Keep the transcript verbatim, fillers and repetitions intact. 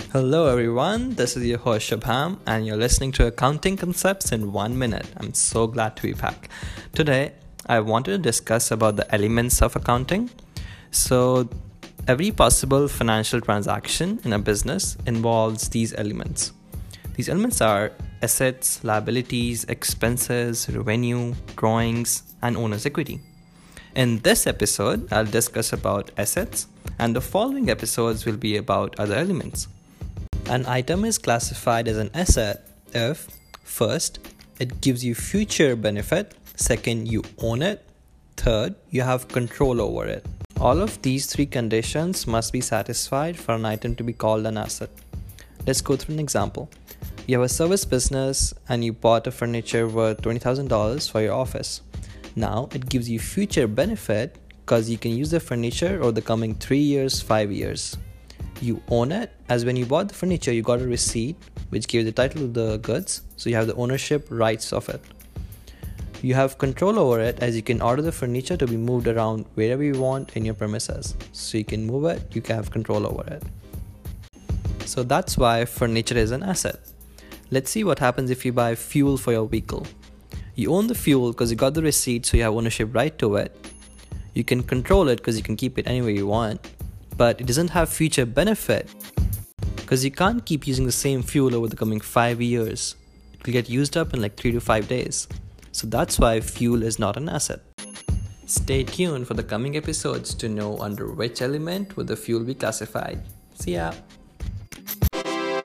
Hello everyone, this is your host Shabham and you're listening to Accounting Concepts in one minute. I'm so glad to be back. Today, I wanted to discuss about the elements of accounting. So, every possible financial transaction in a business involves these elements. These elements are assets, liabilities, expenses, revenue, drawings, and owner's equity. In this episode, I'll discuss about assets, and the following episodes will be about other elements. An item is classified as an asset if, first, it gives you future benefit, second, you own it, third, you have control over it. All of these three conditions must be satisfied for an item to be called an asset. Let's go through an example. You have a service business and you bought a furniture worth twenty thousand dollars for your office. Now, it gives you future benefit because you can use the furniture over the coming three years, five years. You own it, as when you bought the furniture, you got a receipt which gave the title to the goods, so you have the ownership rights of it. You have control over it, as you can order the furniture to be moved around wherever you want in your premises. So you can move it, you can have control over it. So that's why furniture is an asset. Let's see what happens if you buy fuel for your vehicle. You own the fuel because you got the receipt, so you have ownership right to it. You can control it because you can keep it anywhere you want. But it doesn't have future benefit because you can't keep using the same fuel over the coming five years. It will get used up in like three to five days. So that's why fuel is not an asset. Stay tuned for the coming episodes to know under which element would the fuel be classified. See ya!